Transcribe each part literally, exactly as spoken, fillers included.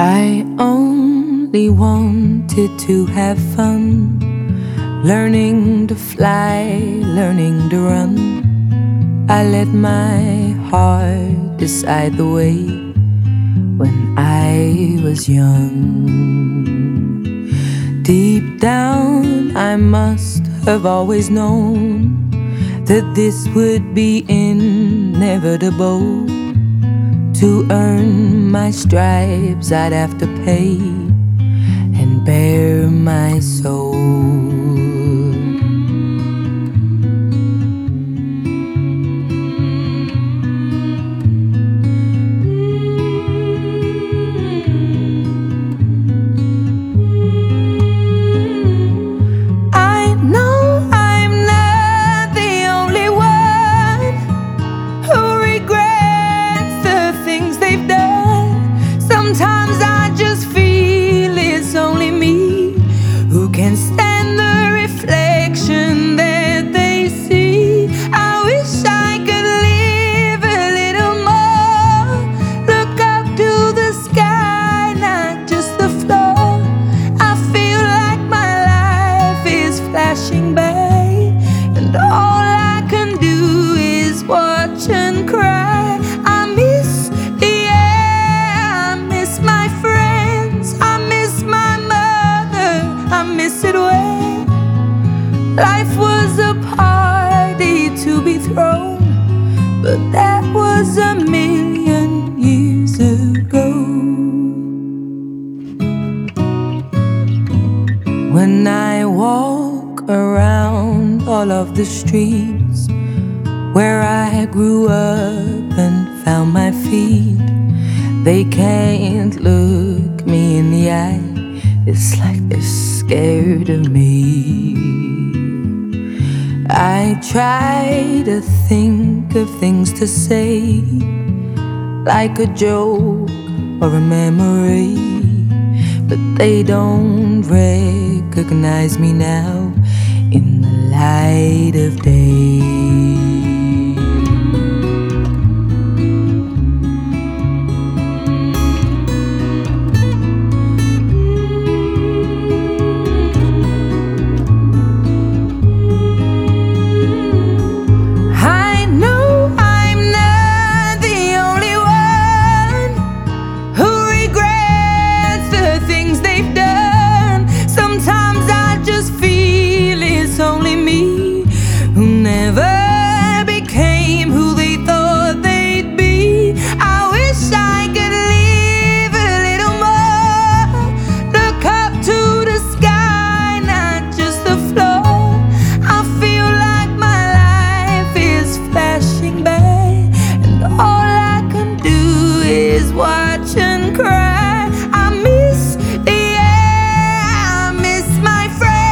I only wanted to have fun, learning to fly, learning to run. I let my heart decide the way when I was young. Deep down I must have always known that this would be inevitable. To earn my stripes I'd have to pay and bare my soul. Sometimes I just feel it's only me who can stand the reflection that they see. I wish I could live a little more, look up to the sky, not just the floor. I feel like my life is flashing by, and all I can do is watch and cry. I miss the miss it when life was a party to be thrown, but that was a million years ago. When I walk around all of the streets where I grew up and found my feet, they can't look me in the eye. It's like they're scared of me. I try to think of things to say, like a joke or a memory, but they don't recognize me now in the light of day. Only me who never became who they thought they'd be. I wish I could live a little more, look up to the sky, not just the floor. I feel like my life is flashing by, and all I can do is watch and cry. I miss the air, I miss my friends,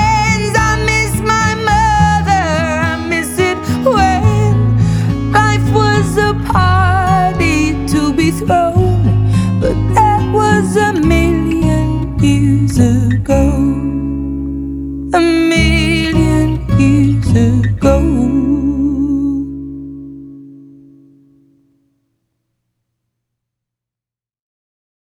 party to be thrown, but that was a million years ago. A million years ago.